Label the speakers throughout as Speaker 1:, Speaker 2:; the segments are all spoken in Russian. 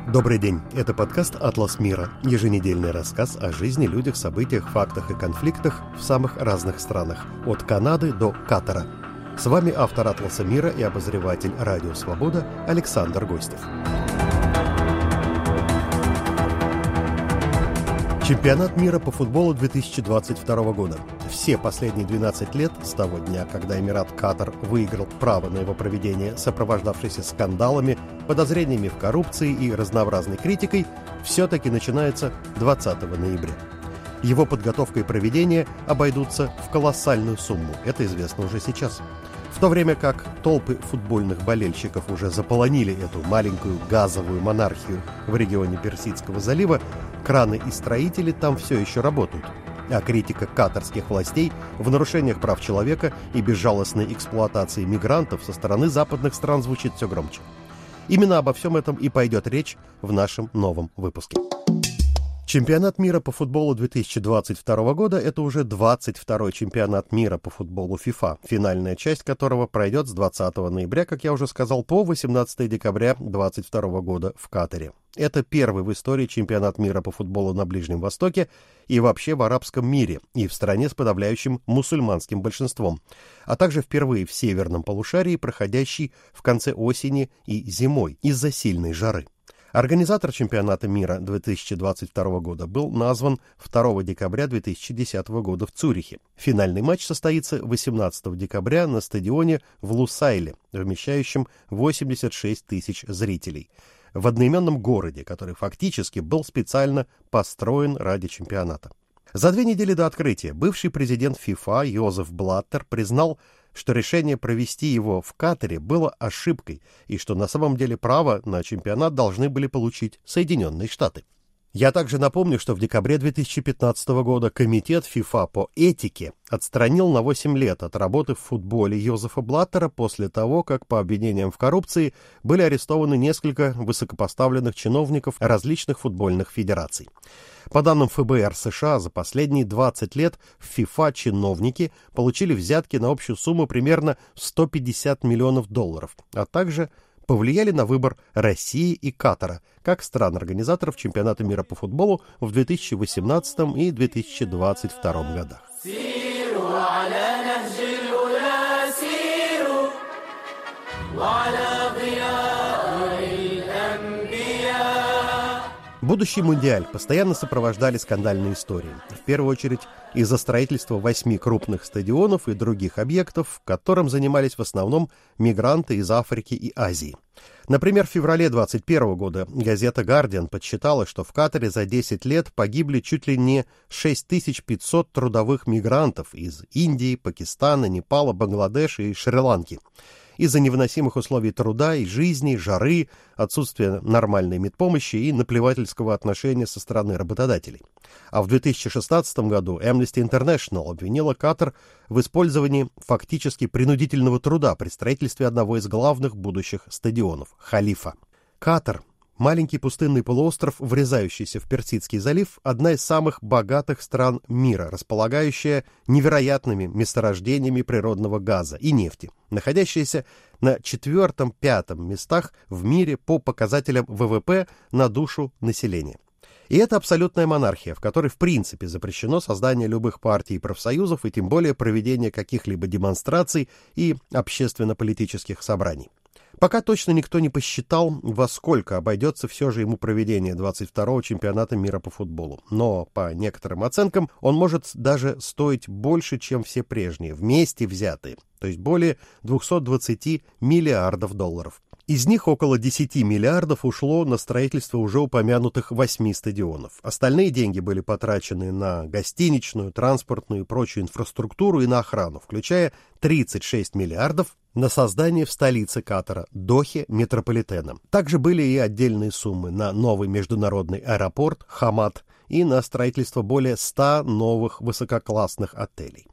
Speaker 1: Добрый день, это подкаст «Атлас мира», еженедельный рассказ о жизни, людях, событиях, фактах и конфликтах в самых разных странах, от Канады до Катара. С вами автор «Атласа мира» и обозреватель «Радио Свобода» Александр Гостев. Чемпионат мира по футболу 2022 года. Все последние 12 лет, с того дня, когда Эмират Катар выиграл право на его проведение, сопровождавшееся скандалами, подозрениями в коррупции и разнообразной критикой, все-таки начинается 20 ноября. Его подготовка и проведение обойдутся в колоссальную сумму, это известно уже сейчас. В то время как толпы футбольных болельщиков уже заполонили эту маленькую газовую монархию в регионе Персидского залива, краны и строители там все еще работают. А критика катарских властей в нарушениях прав человека и безжалостной эксплуатации мигрантов со стороны западных стран звучит все громче. Именно обо всем этом и пойдет речь в нашем новом выпуске. Чемпионат мира по футболу 2022 года – это уже 22-й чемпионат мира по футболу ФИФА, финальная часть которого пройдет с 20 ноября, как я уже сказал, по 18 декабря 2022 года в Катаре. Это первый в истории чемпионат мира по футболу на Ближнем Востоке и вообще в арабском мире, и в стране с подавляющим мусульманским большинством, а также впервые в северном полушарии, проходящий в конце осени и зимой из-за сильной жары. Организатор чемпионата мира 2022 года был назван 2 декабря 2010 года в Цюрихе. Финальный матч состоится 18 декабря на стадионе в Лусайле, вмещающем 86 тысяч зрителей, в одноименном городе, который фактически был специально построен ради чемпионата. За 2 недели до открытия бывший президент ФИФА Йозеф Блаттер признал, что решение провести его в Катаре было ошибкой и что на самом деле право на чемпионат должны были получить Соединенные Штаты. Я также напомню, что в декабре 2015 года комитет ФИФА по этике отстранил на 8 лет от работы в футболе Йозефа Блаттера после того, как по обвинениям в коррупции были арестованы несколько высокопоставленных чиновников различных футбольных федераций. По данным ФБР США, за последние 20 лет в ФИФА чиновники получили взятки на общую сумму примерно $150 миллионов, а также повлияли на выбор России и Катара как стран-организаторов чемпионата мира по футболу в 2018 и 2022 годах. Будущий Мундиаль постоянно сопровождали скандальные истории. В первую очередь из-за строительства 8 крупных стадионов и других объектов, которым занимались в основном мигранты из Африки и Азии. Например, в феврале 2021 года газета «Гардиан» подсчитала, что в Катаре за 10 лет погибли чуть ли не 6500 трудовых мигрантов из Индии, Пакистана, Непала, Бангладеш и Шри-Ланки. Из-за невыносимых условий труда и жизни, жары, отсутствия нормальной медпомощи и наплевательского отношения со стороны работодателей. А в 2016 году Amnesty International обвинила Катар в использовании фактически принудительного труда при строительстве одного из главных будущих стадионов – Халифа. Катар, маленький пустынный полуостров, врезающийся в Персидский залив, одна из самых богатых стран мира, располагающая невероятными месторождениями природного газа и нефти, находящаяся на 4-5 местах в мире по показателям ВВП на душу населения. И это абсолютная монархия, в которой в принципе запрещено создание любых партий и профсоюзов и тем более проведение каких-либо демонстраций и общественно-политических собраний. Пока точно никто не посчитал, во сколько обойдется все же ему проведение 22-го чемпионата мира по футболу. Но, по некоторым оценкам, он может даже стоить больше, чем все прежние, вместе взятые, то есть более $220 миллиардов. Из них около 10 миллиардов ушло на строительство уже упомянутых 8 стадионов. Остальные деньги были потрачены на гостиничную, транспортную и прочую инфраструктуру и на охрану, включая 36 миллиардов на создание в столице Катара, Дохе, метрополитена. Также были и отдельные суммы на новый международный аэропорт Хамад и на строительство более 100 новых высококлассных отелей.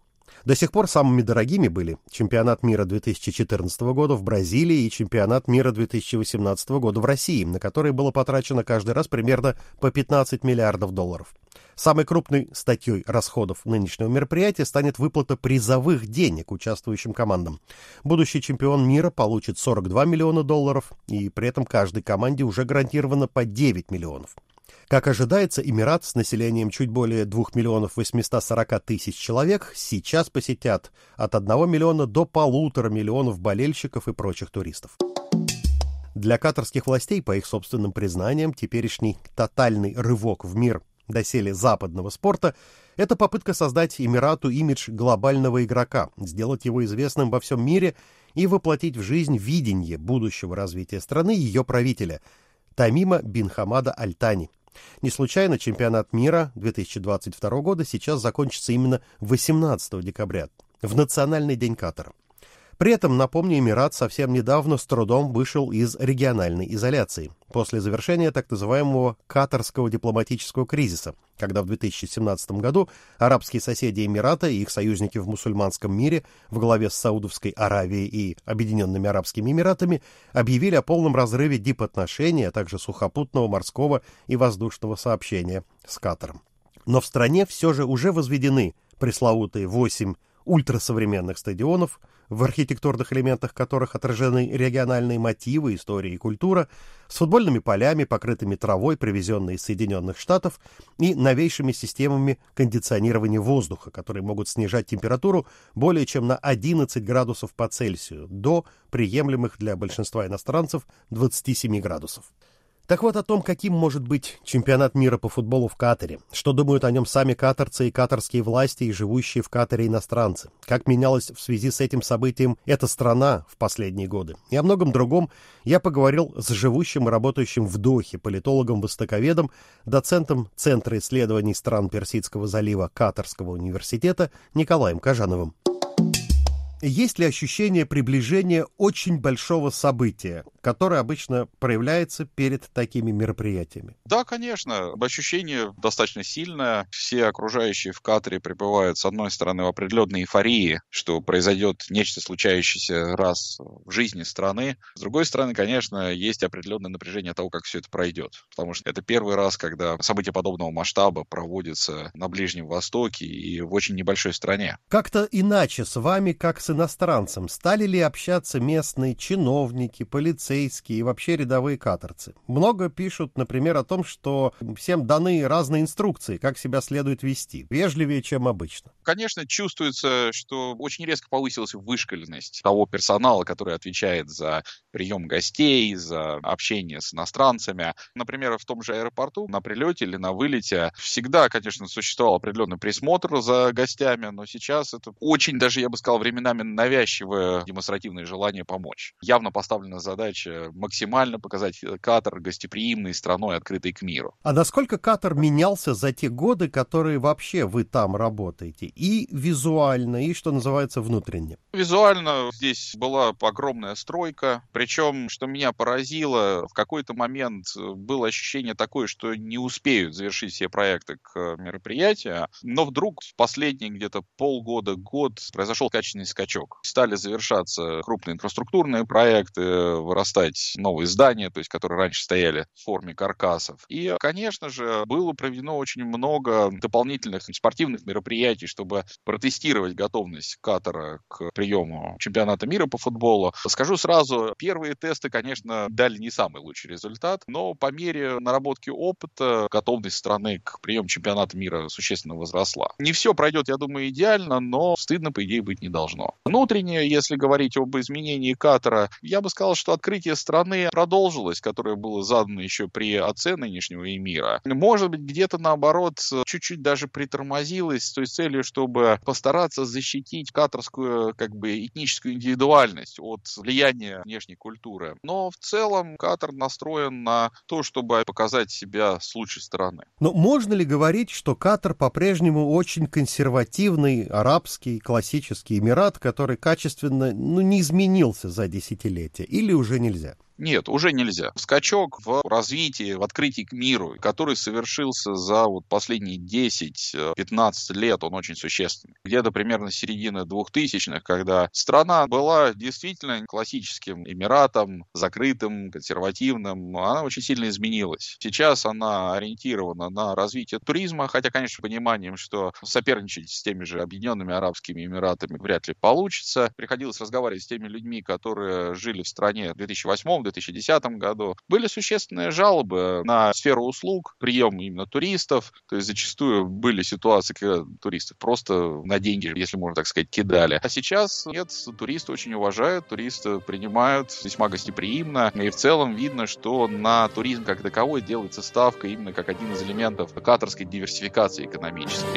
Speaker 1: До сих пор самыми дорогими были чемпионат мира 2014 года в Бразилии и чемпионат мира 2018 года в России, на которые было потрачено каждый раз примерно по 15 миллиардов долларов. Самой крупной статьей расходов нынешнего мероприятия станет выплата призовых денег участвующим командам. Будущий чемпион мира получит 42 миллиона долларов, и при этом каждой команде уже гарантировано по 9 миллионов. Как ожидается, Эмират с населением чуть более 2 миллионов 840 тысяч человек сейчас посетят от 1 миллиона до 1,5 миллионов болельщиков и прочих туристов. Для катарских властей, по их собственным признаниям, теперешний тотальный рывок в мир доселе западного спорта — это попытка создать Эмирату имидж глобального игрока, сделать его известным во всем мире и воплотить в жизнь видение будущего развития страны ее правителя Тамима бин Хамада Аль Тани. Не случайно чемпионат мира 2022 года сейчас закончится именно 18 декабря, в Национальный день Катара. При этом, напомню, Эмират совсем недавно с трудом вышел из региональной изоляции после завершения так называемого катарского дипломатического кризиса, когда в 2017 году арабские соседи Эмирата и их союзники в мусульманском мире во главе с Саудовской Аравией и Объединенными Арабскими Эмиратами объявили о полном разрыве дипотношений, а также сухопутного, морского и воздушного сообщения с Катаром. Но в стране все же уже возведены пресловутые 8 ультрасовременных стадионов, в архитектурных элементах которых отражены региональные мотивы, история и культура, с футбольными полями, покрытыми травой, привезенной из Соединенных Штатов, и новейшими системами кондиционирования воздуха, которые могут снижать температуру более чем на 11 градусов по Цельсию, до приемлемых для большинства иностранцев 27 градусов. Так вот, о том, каким может быть чемпионат мира по футболу в Катаре, что думают о нем сами катарцы и катарские власти и живущие в Катаре иностранцы, как менялась в связи с этим событием эта страна в последние годы, и о многом другом я поговорил с живущим и работающим в Дохе политологом-востоковедом, доцентом Центра исследований стран Персидского залива Катарского университета Николаем Кожановым. Есть ли ощущение приближения очень большого события, которое обычно проявляется перед такими мероприятиями?
Speaker 2: Да, конечно. Ощущение достаточно сильное. Все окружающие в Катаре пребывают, с одной стороны, в определенной эйфории, что произойдет нечто, случающееся раз в жизни страны. С другой стороны, конечно, есть определенное напряжение того, как все это пройдет. Потому что это первый раз, когда события подобного масштаба проводятся на Ближнем Востоке и в очень небольшой стране.
Speaker 1: Как-то иначе с вами, как с иностранцем, стали ли общаться местные чиновники, полицейские и вообще рядовые катарцы? Много пишут, например, о том, что всем даны разные инструкции, как себя следует вести, вежливее, чем обычно.
Speaker 2: Конечно, чувствуется, что очень резко повысилась вышколенность того персонала, который отвечает за прием гостей, за общение с иностранцами. Например, в том же аэропорту, на прилете или на вылете, всегда, конечно, существовал определенный присмотр за гостями, но сейчас это очень, даже я бы сказал, временами навязчивое демонстративное желание помочь. Явно поставлена задача максимально показать Катар гостеприимной страной, открытой к миру.
Speaker 1: А насколько Катар менялся за те годы, которые вообще вы там работаете? И визуально, и, что называется, внутренне?
Speaker 2: Визуально здесь была огромная стройка. Причем, что меня поразило, в какой-то момент было ощущение такое, что не успеют завершить все проекты к мероприятию. Но вдруг в последние где-то полгода-год произошел качественный скачок. Стали завершаться крупные инфраструктурные проекты, вырастать новые здания, то есть, которые раньше стояли в форме каркасов. И, конечно же, было проведено очень много дополнительных спортивных мероприятий, чтобы протестировать готовность Катара к приему чемпионата мира по футболу. Скажу сразу, первые тесты, конечно, дали не самый лучший результат, но по мере наработки опыта готовность страны к приему чемпионата мира существенно возросла. Не все пройдет, я думаю, идеально, но стыдно, по идее, быть не должно. Внутренне, если говорить об изменении Катара, я бы сказал, что открытие страны продолжилось, которое было задано еще при отце нынешнего эмира. Может быть, где-то наоборот, чуть-чуть даже притормозилось с той целью, чтобы постараться защитить катарскую этническую индивидуальность от влияния внешней культуры. Но в целом Катар настроен на то, чтобы показать себя с лучшей стороны.
Speaker 1: Но можно ли говорить, что Катар по-прежнему очень консервативный, арабский, классический эмират, который качественно не изменился за десятилетия, или уже нельзя?
Speaker 2: Нет, уже нельзя. Скачок в развитии, в открытии к миру, который совершился за последние 10-15 лет, он очень существенный. Где-то примерно с середины 2000-х, когда страна была действительно классическим эмиратом, закрытым, консервативным, она очень сильно изменилась. Сейчас она ориентирована на развитие туризма, хотя, конечно, с пониманием, что соперничать с теми же Объединенными Арабскими Эмиратами вряд ли получится. Приходилось разговаривать с теми людьми, которые жили в стране в 2008-2010 году. Были существенные жалобы на сферу услуг, прием именно туристов. То есть зачастую были ситуации, когда туристов просто на деньги, если можно так сказать, кидали. А сейчас нет, туристы очень уважают, туристы принимают весьма гостеприимно. И в целом видно, что на туризм как таковой делается ставка именно как один из элементов катарской диверсификации экономической.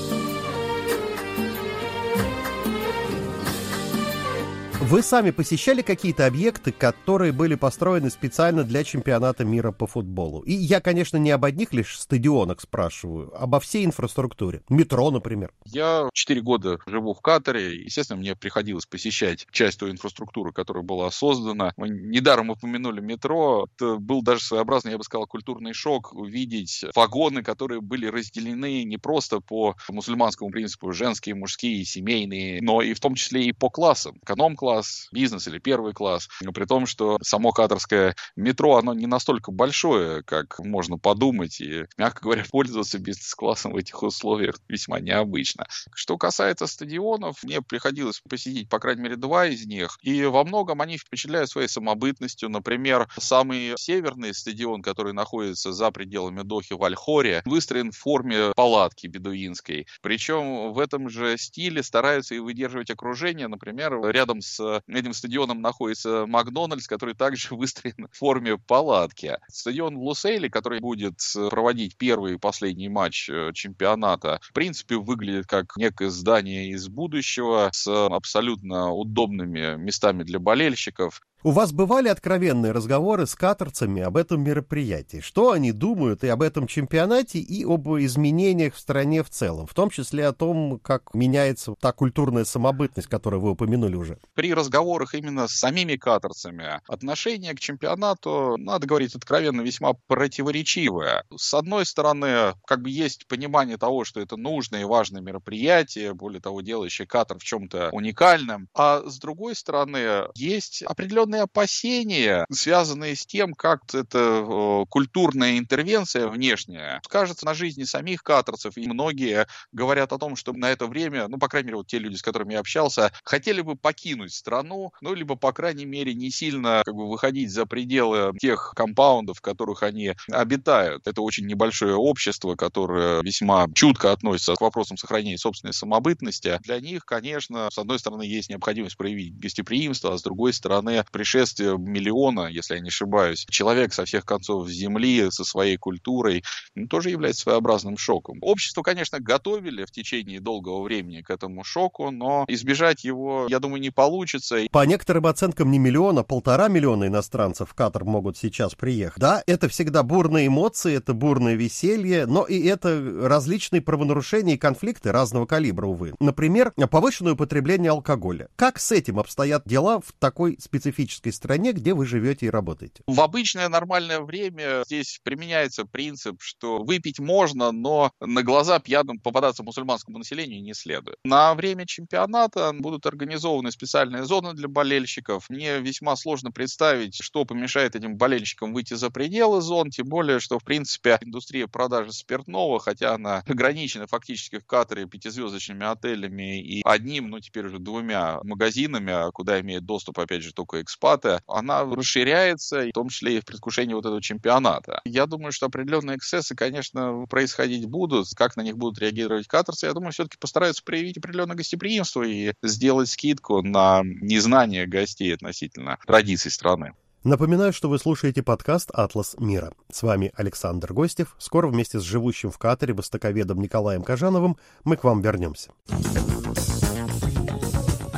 Speaker 1: Вы сами посещали какие-то объекты, которые были построены специально для чемпионата мира по футболу? И я, конечно, не об одних лишь стадионах спрашиваю, а обо всей инфраструктуре. Метро, например.
Speaker 2: Я 4 года живу в Катаре. Естественно, мне приходилось посещать часть той инфраструктуры, которая была создана. Мы недаром упомянули метро. Это был даже своеобразный, я бы сказал, культурный шок увидеть вагоны, которые были разделены не просто по мусульманскому принципу женские, мужские, семейные, но и в том числе и по классам. Эконом-класс, бизнес или первый класс. Но при том, что само катарское метро, оно не настолько большое, как можно подумать. И, мягко говоря, пользоваться бизнес-классом в этих условиях весьма необычно. Что касается стадионов, мне приходилось посетить, по крайней мере, 2 из них. И во многом они впечатляют своей самобытностью. Например, самый северный стадион, который находится за пределами Дохи, в Аль-Хоре, выстроен в форме палатки бедуинской. Причем в этом же стиле стараются и выдерживать окружение. Например, рядом с этим стадионом находится Макдональдс, который также выстроен в форме палатки. Стадион в Лусейле, который будет проводить первый и последний матч чемпионата, в принципе, выглядит как некое здание из будущего с абсолютно удобными местами для болельщиков.
Speaker 1: У вас бывали откровенные разговоры с катарцами об этом мероприятии? Что они думают и об этом чемпионате, и об изменениях в стране в целом, в том числе о том, как меняется та культурная самобытность, которую вы упомянули уже?
Speaker 2: При разговорах именно с самими катарцами отношение к чемпионату, надо говорить откровенно, весьма противоречивое. С одной стороны, есть понимание того, что это нужное и важное мероприятие, более того, делающее Катар в чем-то уникальным, а с другой стороны, есть определенные опасения, связанные с тем, как эта культурная интервенция внешняя скажется на жизни самих катарцев. И многие говорят о том, что на это время, по крайней мере, те люди, с которыми я общался, хотели бы покинуть страну, либо, по крайней мере, не сильно выходить за пределы тех компаундов, в которых они обитают. Это очень небольшое общество, которое весьма чутко относится к вопросам сохранения собственной самобытности. Для них, конечно, с одной стороны, есть необходимость проявить гостеприимство, а с другой стороны, пришествие миллиона, если я не ошибаюсь, человек со всех концов земли, со своей культурой, тоже является своеобразным шоком. Общество, конечно, готовили в течение долгого времени к этому шоку, но избежать его, я думаю, не получится.
Speaker 1: По некоторым оценкам не 1 миллион, а 1,5 миллиона иностранцев в Катар могут сейчас приехать. Да, это всегда бурные эмоции, это бурное веселье, но и это различные правонарушения и конфликты разного калибра, увы. Например, повышенное употребление алкоголя. Как с этим обстоят дела в такой специфической стране, где вы живете и работаете?
Speaker 2: В обычное нормальное время здесь применяется принцип, что выпить можно, но на глаза пьяным попадаться мусульманскому населению не следует. На время чемпионата будут организованы специальные зоны для болельщиков. Мне весьма сложно представить, что помешает этим болельщикам выйти за пределы зон, тем более, что, в принципе, индустрия продажи спиртного, хотя она ограничена фактически в Катаре 5-звездочными отелями и одним, теперь уже 2 магазинами, куда имеет доступ, опять же, только экспаты, она расширяется, в том числе и в предвкушении этого чемпионата. Я думаю, что определенные эксцессы, конечно, происходить будут. Как на них будут реагировать катарцы, я думаю, все-таки постараются проявить определенное гостеприимство и сделать скидку на незнание гостей относительно традиций страны.
Speaker 1: Напоминаю, что вы слушаете подкаст «Атлас мира». С вами Александр Гостев. Скоро вместе с живущим в Катаре востоковедом Николаем Кожановым мы к вам вернемся.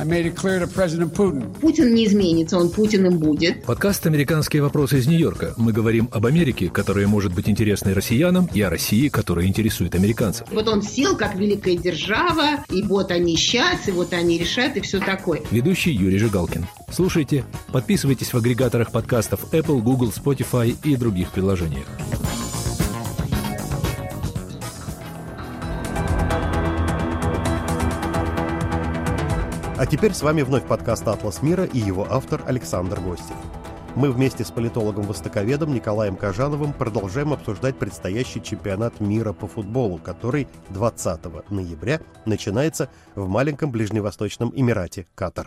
Speaker 3: Путин не изменится, он Путиным будет.
Speaker 4: Подкаст «Американские вопросы» из Нью-Йорка. Мы говорим об Америке, которая может быть интересной россиянам, и о России, которая интересует американцев.
Speaker 3: Вот он сел как великая держава, и вот они сейчас, и вот они решат, и все такое.
Speaker 4: Ведущий Юрий Жигалкин. Слушайте, подписывайтесь в агрегаторах подкастов Apple, Google, Spotify и других приложениях.
Speaker 1: А теперь с вами вновь подкаст «Атлас мира» и его автор Александр Гостев. Мы вместе с политологом-востоковедом Николаем Кожановым продолжаем обсуждать предстоящий чемпионат мира по футболу, который 20 ноября начинается в маленьком ближневосточном Эмирате Катар.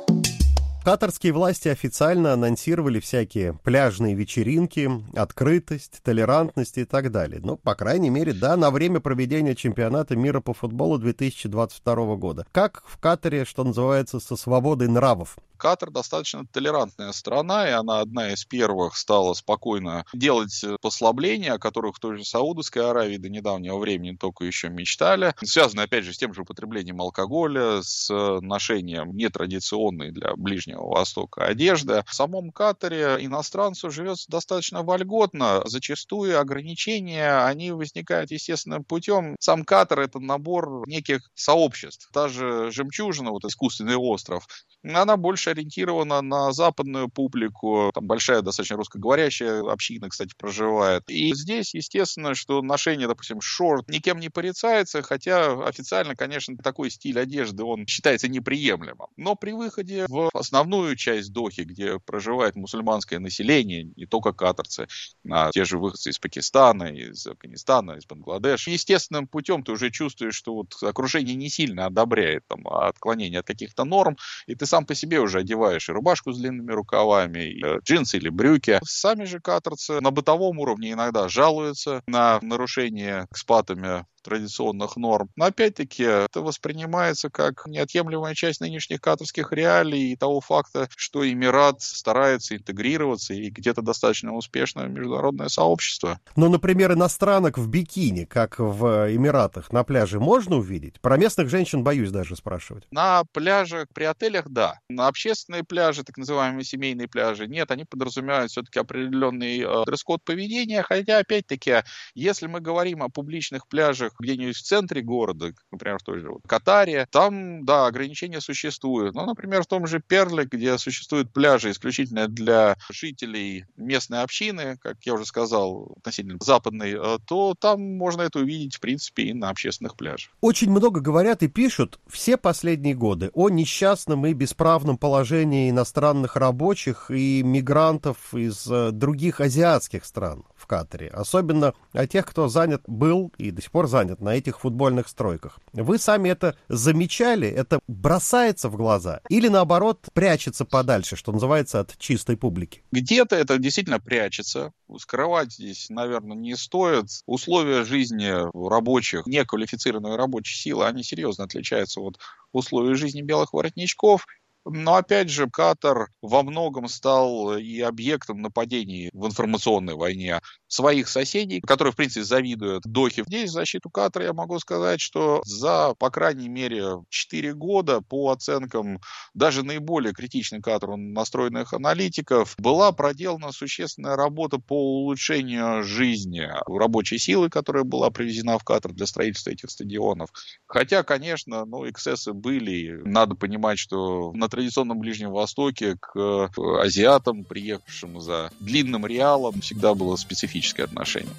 Speaker 1: Катарские власти официально анонсировали всякие пляжные вечеринки, открытость, толерантность и так далее. Ну, по крайней мере, да, на время проведения чемпионата мира по футболу 2022 года. Как в Катаре, что называется, со свободой нравов?
Speaker 2: Катар достаточно толерантная страна, и она одна из первых стала спокойно делать послабления, о которых в той же Саудовской Аравии до недавнего времени только еще мечтали. Связано, опять же, с тем же употреблением алкоголя, с ношением нетрадиционной для Ближнего Востока одежды. В самом Катаре иностранцу живется достаточно вольготно. Зачастую ограничения, они возникают естественным путем. Сам Катар — это набор неких сообществ. Та же «Жемчужина», вот искусственный остров, она больше ориентирована на западную публику. Там большая достаточно русскоговорящая община, кстати, проживает. И здесь, естественно, что ношение, допустим, шорт никем не порицается, хотя официально, конечно, такой стиль одежды, он считается неприемлемым. Но при выходе в основную часть Дохи, где проживает мусульманское население, не только катарцы, а те же выходцы из Пакистана, из Афганистана, из Бангладеш, естественным путем ты уже чувствуешь, что вот окружение не сильно одобряет там отклонение от каких-то норм, и ты сам по себе уже одеваешь и рубашку с длинными рукавами, и джинсы или брюки. Сами же катарцы на бытовом уровне иногда жалуются на нарушение экспатами традиционных норм. Но опять-таки это воспринимается как неотъемлемая часть нынешних катарских реалий и того факта, что Эмират старается интегрироваться и где-то достаточно успешно в международное сообщество.
Speaker 1: Ну, например, иностранок в бикини, как в Эмиратах, на пляже можно увидеть? Про местных женщин боюсь даже спрашивать.
Speaker 2: На пляжах при отелях, да. На общественные пляжи, так называемые семейные пляжи, нет, они подразумевают все-таки определенный дресс-код поведения, хотя, опять-таки, если мы говорим о публичных пляжах где-нибудь в центре города, например, в той же Катаре, там, да, ограничения существуют. Но, например, в том же Перле, где существуют пляжи исключительно для жителей местной общины, как я уже сказал, относительно западной, то там можно это увидеть, в принципе, и на общественных пляжах.
Speaker 1: Очень много говорят и пишут все последние годы о несчастном и бесправном положении иностранных рабочих и мигрантов из других азиатских стран в Катаре. Особенно о тех, кто был и до сих пор занят на этих футбольных стройках. Вы сами это замечали? Это бросается в глаза? Или, наоборот, прячется подальше, что называется, от чистой публики?
Speaker 2: Где-то это действительно прячется. Скрывать здесь, наверное, не стоит. Условия жизни рабочих, неквалифицированной рабочей силы, они серьезно отличаются от условий жизни белых воротничков. Но, опять же, Катар во многом стал и объектом нападений в информационной войне своих соседей, которые, в принципе, завидуют Дохе. Здесь в защиту Катара я могу сказать, что за, по крайней мере, 4 года, по оценкам даже наиболее критично к Катару настроенных аналитиков, была проделана существенная работа по улучшению жизни рабочей силы, которая была привезена в Катар для строительства этих стадионов. Хотя, конечно, эксцессы были. Надо понимать, что на традиционном Ближнем Востоке к азиатам, приехавшим за длинным реалом, всегда было специфическое отношение.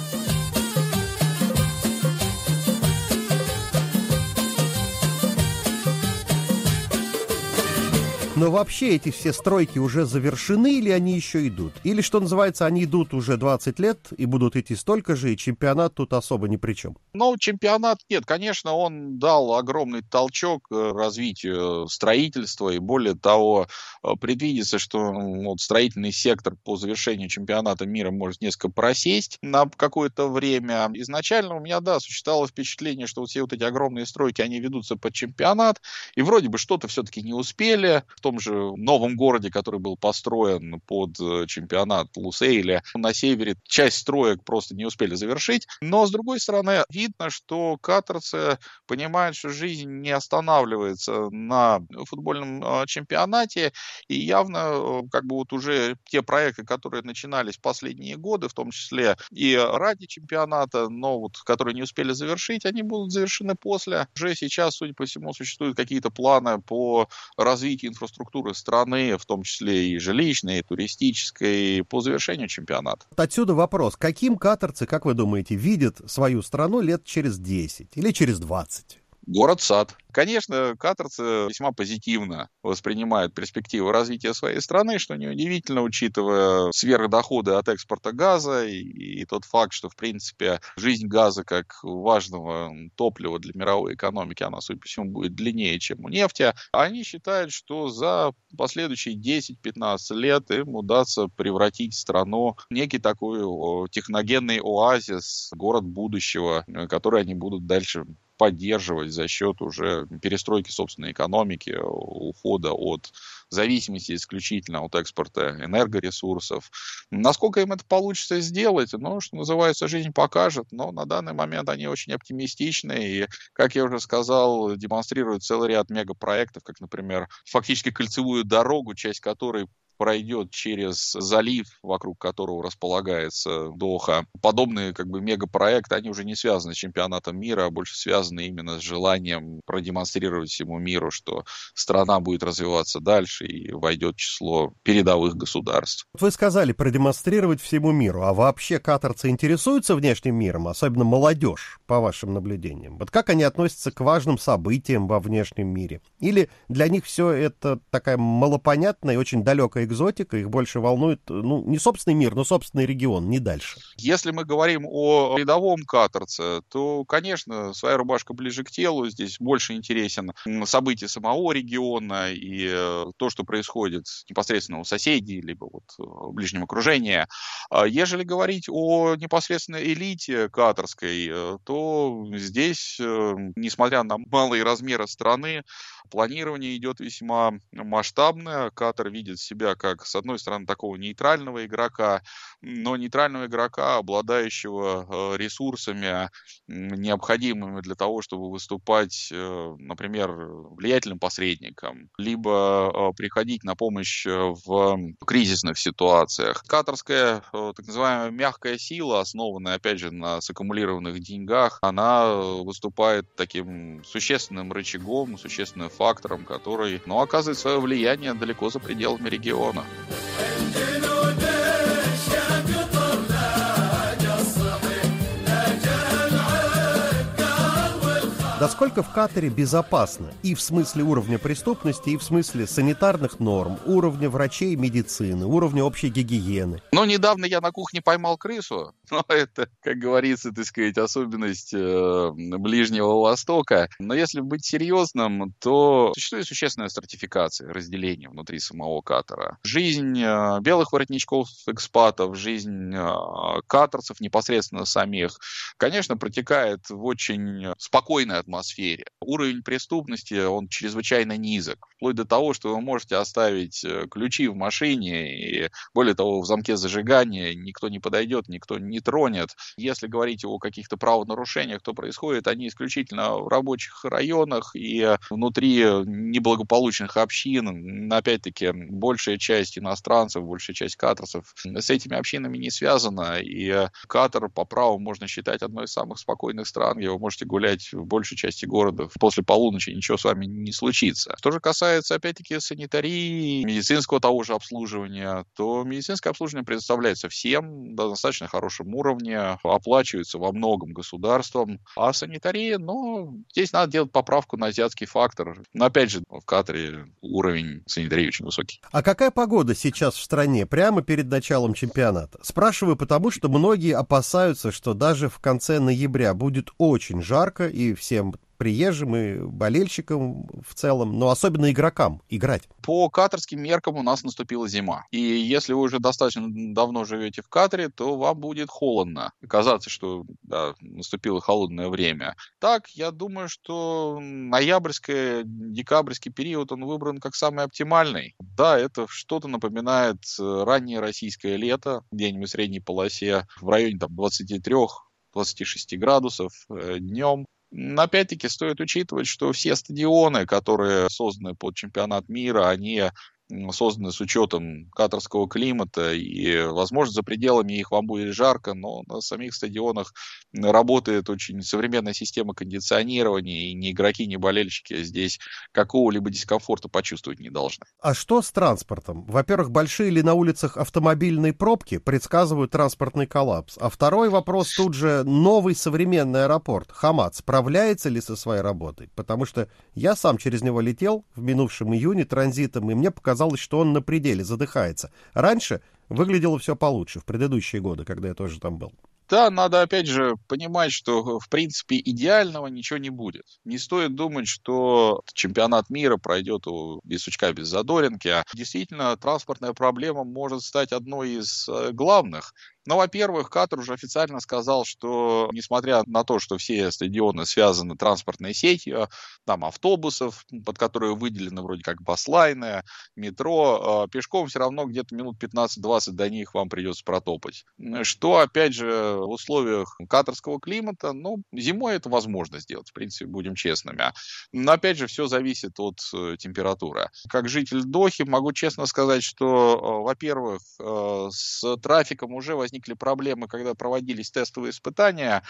Speaker 1: Но вообще эти все стройки уже завершены или они еще идут? Или, что называется, они идут уже 20 лет и будут идти столько же, и чемпионат тут особо ни при чем?
Speaker 2: Чемпионат нет. Конечно, он дал огромный толчок развитию строительства, и более того, предвидится, что строительный сектор по завершению чемпионата мира может несколько просесть на какое-то время. Изначально у меня, существовало впечатление, что все эти огромные стройки, они ведутся под чемпионат, и вроде бы что-то все-таки не успели, в том том же новом городе, который был построен под чемпионат Лусейля. На севере часть строек просто не успели завершить. Но, с другой стороны, видно, что катарцы понимают, что жизнь не останавливается на футбольном чемпионате. И явно уже те проекты, которые начинались в последние годы, в том числе и ради чемпионата, но которые не успели завершить, они будут завершены после. Уже сейчас, судя по всему, существуют какие-то планы по развитию инфраструктуры страны, в том числе и жилищной, и туристической, по завершению чемпионата.
Speaker 1: Отсюда вопрос. Каким катарцы, как вы думаете, видят свою страну лет через 10 или через 20?
Speaker 2: Город-сад. Конечно, катарцы весьма позитивно воспринимают перспективы развития своей страны, что неудивительно, учитывая сверхдоходы от экспорта газа и тот факт, что, в принципе, жизнь газа как важного топлива для мировой экономики, она, судя по всему, будет длиннее, чем у нефти. Они считают, что за последующие 10-15 лет им удастся превратить страну в некий такой техногенный оазис, город будущего, который они будут дальше поддерживать за счет уже перестройки собственной экономики, ухода от зависимости исключительно от экспорта энергоресурсов. Насколько им это получится сделать, что называется, жизнь покажет, но на данный момент они очень оптимистичны и, как я уже сказал, демонстрируют целый ряд мегапроектов, как, например, фактически кольцевую дорогу, часть которой пройдет через залив, вокруг которого располагается Доха. Подобные мегапроекты, они уже не связаны с чемпионатом мира, а больше связаны именно с желанием продемонстрировать всему миру, что страна будет развиваться дальше и войдет в число передовых государств.
Speaker 1: Вы сказали продемонстрировать всему миру, а вообще катарцы интересуются внешним миром, особенно молодежь, по вашим наблюдениям? Как они относятся к важным событиям во внешнем мире? Или для них все это такая малопонятная и очень далекая экзотика, их больше волнует, не собственный мир, но собственный регион, не дальше?
Speaker 2: Если мы говорим о рядовом катарце, то, конечно, своя рубашка ближе к телу, здесь больше интересен события самого региона и то, что происходит непосредственно у соседей, либо в ближнем окружении. Ежели говорить о непосредственной элите катарской, то здесь, несмотря на малые размеры страны, планирование идет весьма масштабное. Катар видит себя как, с одной стороны, такого нейтрального игрока, но нейтрального игрока, обладающего ресурсами, необходимыми для того, чтобы выступать, например, влиятельным посредником, либо приходить на помощь в кризисных ситуациях. Катарская, так называемая, мягкая сила, основанная, опять же, на саккумулированных деньгах, она выступает таким существенным рычагом, существенным фактором, который, оказывает свое влияние далеко за пределами региона.
Speaker 1: Насколько в Катаре безопасно и в смысле уровня преступности, и в смысле санитарных норм, уровня врачей, медицины, уровня общей гигиены?
Speaker 2: Недавно я на кухне поймал крысу, но это, как говорится, особенность Ближнего Востока. Но если быть серьезным, то существует существенная стратификация, разделение внутри самого Катара. Жизнь белых воротничков-экспатов, жизнь катарцев непосредственно самих, конечно, протекает в очень спокойной атмосфере. Уровень преступности, он чрезвычайно низок. Вплоть до того, что вы можете оставить ключи в машине, и более того, в замке зажигания никто не подойдет, никто не тронет. Если говорить о каких-то правонарушениях, то происходят они исключительно в рабочих районах и внутри неблагополучных общин. Опять-таки, большая часть иностранцев, большая часть катарцев с этими общинами не связана, и Катар по праву можно считать одной из самых спокойных стран, где вы можете гулять в большей части города после полуночи, ничего с вами не случится. Что же касается, опять-таки, санитарии, медицинского того же обслуживания, то медицинское обслуживание предоставляется всем на достаточно хорошем уровне, оплачивается во многом государством, а санитария, здесь надо делать поправку на азиатский фактор. Но, опять же, в Катаре уровень санитарии очень высокий.
Speaker 1: А какая погода сейчас в стране прямо перед началом чемпионата? Спрашиваю потому, что многие опасаются, что даже в конце ноября будет очень жарко, и всем приезжим и болельщикам в целом, но особенно игрокам играть?
Speaker 2: По катарским меркам у нас наступила зима. И если вы уже достаточно давно живете в Катаре, то вам будет холодно. Казаться, что да, наступило холодное время. Так, я думаю, что ноябрьский, декабрьский период, он выбран как самый оптимальный. Да, это что-то напоминает раннее российское лето, где-нибудь в средней полосе, в районе 23-26 градусов днем. Опять-таки стоит учитывать, что все стадионы, которые созданы под чемпионат мира, они созданы с учетом катарского климата, и, возможно, за пределами их вам будет жарко, но на самих стадионах работает очень современная система кондиционирования, и ни игроки, ни болельщики здесь какого-либо дискомфорта почувствовать не должны.
Speaker 1: А что с транспортом? Во-первых, большие ли на улицах автомобильные пробки предсказывают транспортный коллапс? А второй вопрос тут же: новый современный аэропорт Хамад справляется ли со своей работой? Потому что я сам через него летел в минувшем июне транзитом, и мне показалось, что он на пределе, задыхается. Раньше выглядело все получше, в предыдущие годы, когда я тоже там был.
Speaker 2: Да, надо опять же понимать, что в принципе идеального ничего не будет. Не стоит думать, что чемпионат мира пройдет без сучка, без задоринки. А действительно, транспортная проблема может стать одной из главных. Но, во-первых, Катар уже официально сказал, что, несмотря на то, что все стадионы связаны транспортной сетью, там автобусов, под которые выделены вроде как баслайны, метро, пешком все равно где-то минут 15-20 до них вам придется протопать. Что, опять же, в условиях катарского климата, зимой это возможно сделать, в принципе, будем честными. Но, опять же, все зависит от температуры. Как житель Дохи могу честно сказать, что, во-первых, с трафиком уже возникли проблемы, когда проводились тестовые испытания,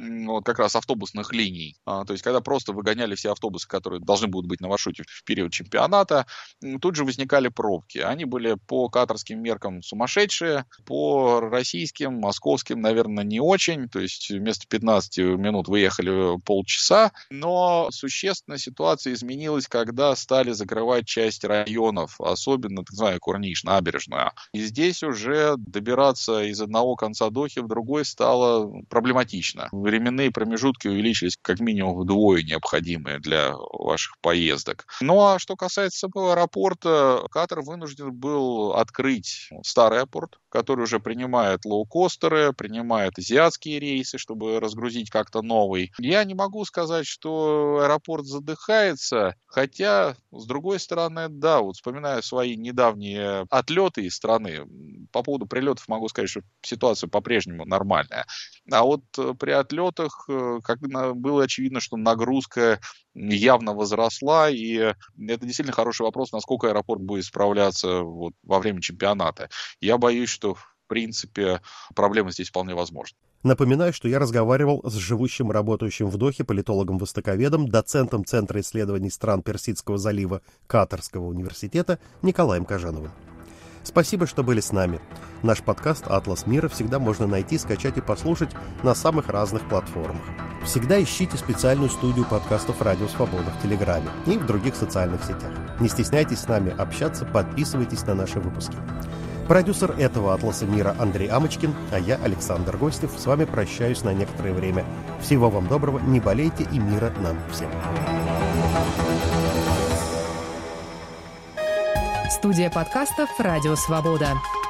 Speaker 2: как раз автобусных линий. То есть, когда просто выгоняли все автобусы, которые должны будут быть на маршруте в период чемпионата, тут же возникали пробки. Они были по катарским меркам сумасшедшие, по российским, московским, наверное, не очень. То есть, вместо 15 минут выехали полчаса. Но существенно ситуация изменилась, когда стали закрывать часть районов, особенно, так называемый Корниш, набережную. И здесь уже добираться из одного конца Дохи в другой стало проблематично. Временные промежутки увеличились как минимум вдвое, необходимые для ваших поездок. Ну а что касается самого аэропорта, Катар вынужден был открыть старый аэропорт, который уже принимает лоукостеры, принимает азиатские рейсы, чтобы разгрузить как-то новый. Я не могу сказать, что аэропорт задыхается, хотя, с другой стороны, да, вспоминая свои недавние отлеты из страны, по поводу прилетов могу сказать, что ситуация по-прежнему нормальная. А вот при отлетах когда было очевидно, что нагрузка явно возросла, и это действительно хороший вопрос, насколько аэропорт будет справляться во время чемпионата. Я боюсь, что в принципе проблемы здесь вполне возможны.
Speaker 1: Напоминаю, что я разговаривал с живущим и работающим в Дохе политологом-востоковедом, доцентом Центра исследований стран Персидского залива Катарского университета Николаем Кожановым. Спасибо, что были с нами. Наш подкаст «Атлас мира» всегда можно найти, скачать и послушать на самых разных платформах. Всегда ищите специальную студию подкастов «Радио Свобода» в Телеграме и в других социальных сетях. Не стесняйтесь с нами общаться, подписывайтесь на наши выпуски. Продюсер этого «Атласа мира» Андрей Амочкин, а я, Александр Гостев, с вами прощаюсь на некоторое время. Всего вам доброго, не болейте и мира нам всем.
Speaker 5: Студия подкастов «Радио Свобода».